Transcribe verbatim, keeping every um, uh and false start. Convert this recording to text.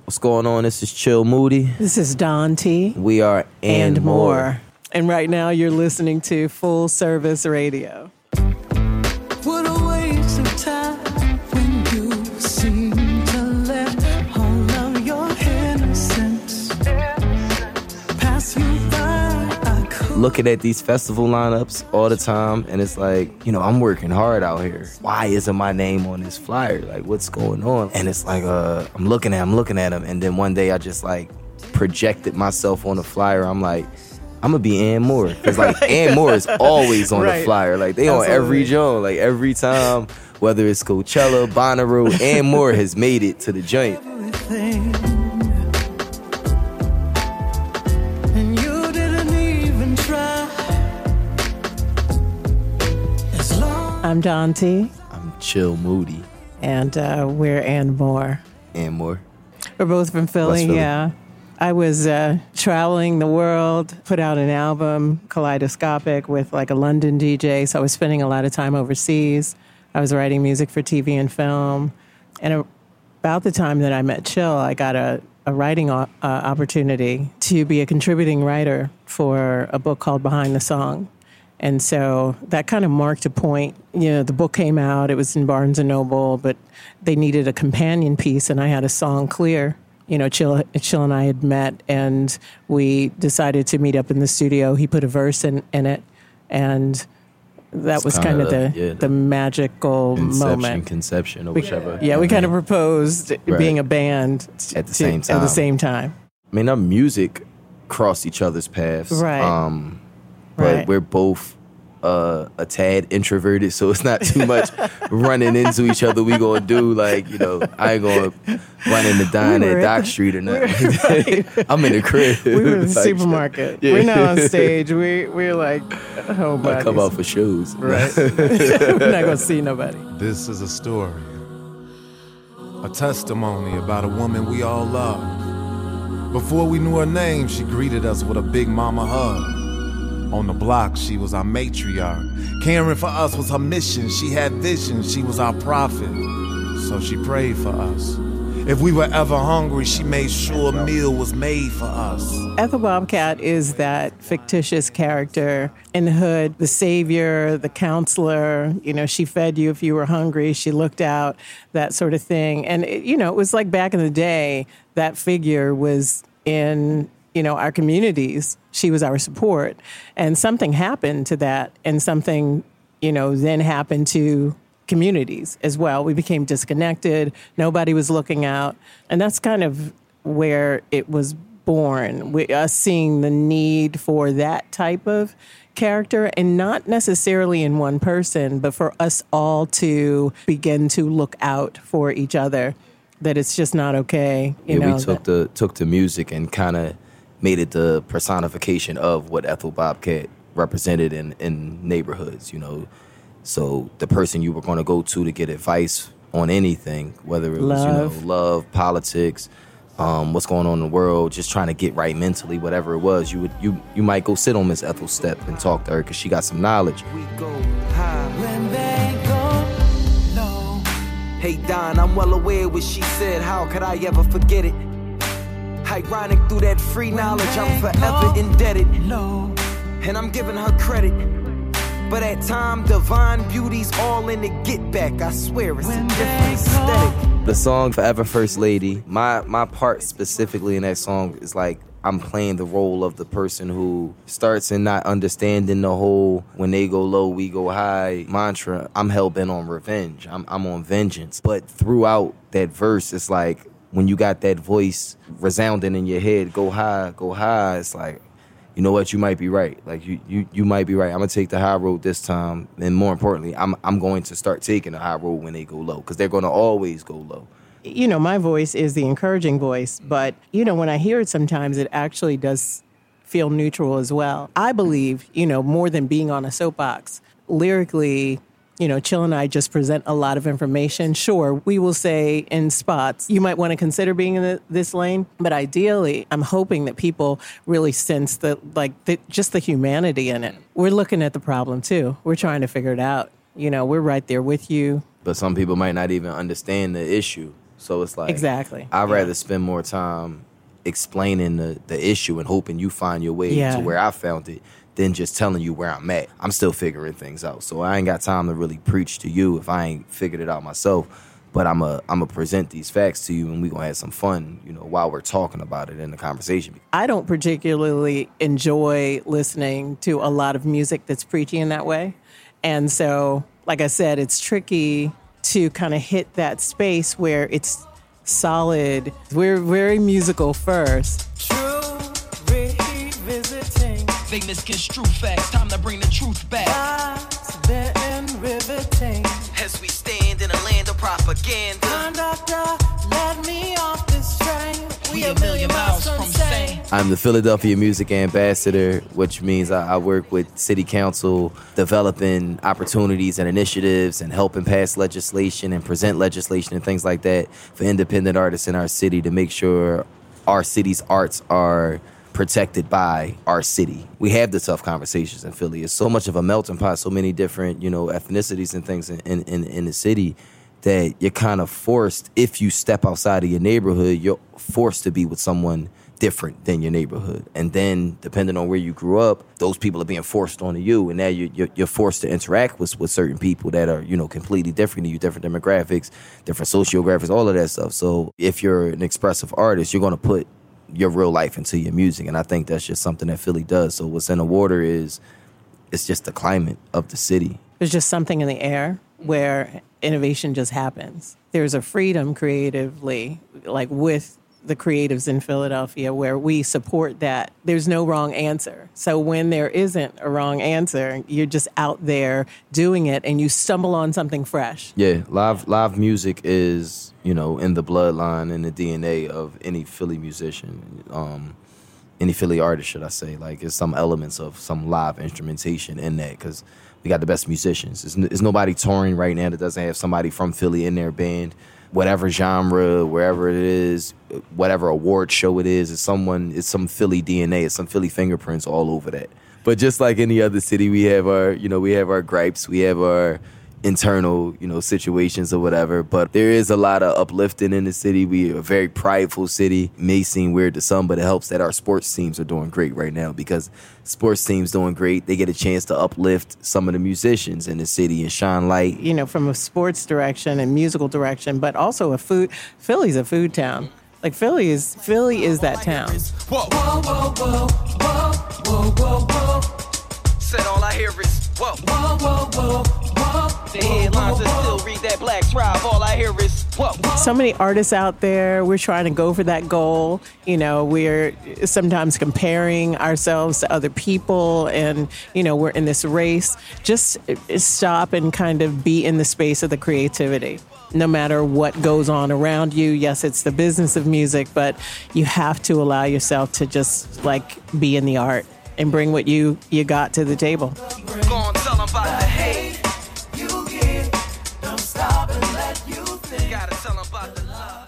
What's going on? This is Chill Moody. This is Don T. We are And, and more. more. And right now you're listening to Full Service Radio. What a waste of time when you seem to let all of your innocence pass you by. I could Looking at these festival lineups all the time, and it's like, you know, I'm working hard out here. Why isn't my name on this flyer? Like, what's going on? And it's like, uh, I'm looking at, I'm looking at them, and then one day I just like projected myself on the flyer. I'm like, I'm gonna be And More, because like right. And More is always on right. the flyer. Like they Absolutely. on every joint, like every time, whether it's Coachella, Bonnaroo, And More has made it to the joint. everything. And you didn't even try. As long I'm Don T. I'm Chill Moody. And uh, we're And More. And More. We're both from Philly, West Philly. yeah. I was uh, traveling the world, put out an album, Kaleidoscopic, with like a London D J. So I was spending a lot of time overseas. I was writing music for T V and film. And about the time that I met Chill, I got a, a writing o- uh, opportunity to be a contributing writer for a book called Behind the Song. And so that kind of marked a point. You know, the book came out, it was in Barnes and Noble, but they needed a companion piece, and I had a song, Clear. You know, Chill, Chill and I had met, and we decided to meet up in the studio. He put a verse in, in it, and that It's was kind of the, yeah, the magical Inception, moment. conception, or We- whichever. yeah, we kind of proposed Right. being a band At the to- same At the time. same time, I mean, our music crossed each other's paths. Right. Um, but Right. we're both uh, a tad introverted, so it's not too much running into each other. We gonna do like, you know, I ain't gonna run into dine We were at at Dock the- Street or nothing. I'm in the crib. we were in the Like, supermarket. Yeah. We're not on stage. We we're like home I come buddies. out for shows. Right. We're not gonna see nobody. This is a story, a testimony about a woman we all love. Before we knew her name, she greeted us with a big mama hug. On the block, she was our matriarch. Caring for us was her mission. She had vision. She was our prophet. So she prayed for us. If we were ever hungry, she made sure a meal was made for us. Ethel Bobcat is that fictitious character in the hood, the savior, the counselor. You know, she fed you if you were hungry. She looked out, that sort of thing. And, it, you know, it was like back in the day, that figure was in, you know, our communities. She was our support. And something happened to that, and something, you know, then happened to communities as well. We became disconnected. Nobody was looking out. And that's kind of where it was born, we, us seeing the need for that type of character, and not necessarily in one person, but for us all to begin to look out for each other, that it's just not okay. You Yeah, know, we took that- the took the music and kind of made it the personification of what Ethel Bobcat represented in, in neighborhoods, you know. So the person you were going to go to to get advice on anything, whether it was, Love. you know, love, politics, um, what's going on in the world, just trying to get right mentally, whatever it was, you would you you might go sit on Miss Ethel's step and talk to her because she got some knowledge. We go high. when they go low. Hey Don, I'm well aware what she said. How could I ever forget it? Ironic through that free knowledge, I'm forever indebted. Low. And I'm giving her credit. But at time, divine beauty's all in the get back. I swear it's a When different they aesthetic. The song Forever First Lady, my my part specifically in that song is like I'm playing the role of the person who starts in not understanding the whole when they go low, we go high mantra. I'm hell-bent on revenge. I'm I'm on vengeance. But throughout that verse, it's like when you got that voice resounding in your head, go high, go high, it's like, you know what, you might be right. Like you you, you might be right. I'm gonna take the high road this time. And more importantly, I'm I'm going to start taking the high road when they go low. Because they're gonna always go low. you know, my voice is the encouraging voice, but, you know, when I hear it sometimes, it actually does feel neutral as well. I believe, you know, more than being on a soapbox, lyrically, you know, Chill and I just present a lot of information. Sure, we will say in spots, you might want to consider being in the, this lane, but ideally, I'm hoping that people really sense the, like, the, just the humanity in it. We're looking at the problem, too. We're trying to figure it out. You know, we're right there with you. But some people might not even understand the issue. So it's like, exactly. I'd yeah. rather spend more time explaining the, the issue and hoping you find your way Yeah. to where I found it than just telling you where I'm at. I'm still figuring things out. So I ain't got time to really preach to you if I ain't figured it out myself. But I'm a I'm gonna present these facts to you, and we gonna have some fun, you know, while we're talking about it in the conversation. I don't particularly enjoy listening to a lot of music that's preachy in that way. And so, like I said, it's tricky to kind of hit that space where it's solid. We're very musical first. True revisiting. They misconstrue facts. Time to bring the truth back. Lies been riveting. As we stand in a land of propaganda. Conductor, let me off this train. We a million miles from sane. I'm the Philadelphia Music Ambassador, which means I, I work with City Council, developing opportunities and initiatives and helping pass legislation and present legislation and things like that for independent artists in our city to make sure our city's arts are protected by our city. We have the tough conversations in Philly. It's so much of a melting pot, so many different, you know, ethnicities and things in, in, in the city that you're kind of forced, if you step outside of your neighborhood, you're forced to be with someone different than your neighborhood. And then, depending on where you grew up, those people are being forced onto you, and now you're, you're, you're forced to interact with, with certain people that are, you know, completely different than you, different demographics, different sociographics, all of that stuff. So if you're an expressive artist, you're going to put your real life into your music, and I think that's just something that Philly does. So what's in the water is, it's just the climate of the city. There's just something in the air where innovation just happens. There's a freedom creatively, like with the creatives in Philadelphia, where we support that. There's no wrong answer. So when there isn't a wrong answer, you're just out there doing it and you stumble on something fresh. Yeah, live live music is, you know, in the bloodline and the D N A of any Philly musician, um, any Philly artist, should I say. Like, there's some elements of some live instrumentation in that, because we got the best musicians. There's, there's nobody touring right now that doesn't have somebody from Philly in their band. Whatever genre, wherever it is, whatever award show it is, it's someone, it's some Philly D N A, it's some Philly fingerprints all over that. But just like any other city, we have our, you know, we have our gripes, we have our internal, you know, situations or whatever. But there is a lot of uplifting in the city. We are a very prideful city. It may seem weird to some, but it helps that our sports teams are doing great right now, because sports teams doing great, they get a chance to uplift some of the musicians in the city and shine light. You know, from a sports direction and musical direction, but also a food. Philly's a food town. Like Philly is Philly is that town. Whoa, whoa, whoa, whoa, whoa, whoa, whoa, whoa. Said all I hear is whoa, whoa, whoa, whoa, whoa. The headlines are still read that Black Tribe. All I hear is whoa. So many artists out there. We're trying to go for that goal. You know, we're sometimes comparing ourselves to other people, and you know, we're in this race. Just stop and kind of be in the space of the creativity. No matter what goes on around you, yes, it's the business of music, but you have to allow yourself to just like be in the art and bring what you, you got to the table. Go on, tell them about the hate You get, don't stop and let you think. Gotta tell them about the love.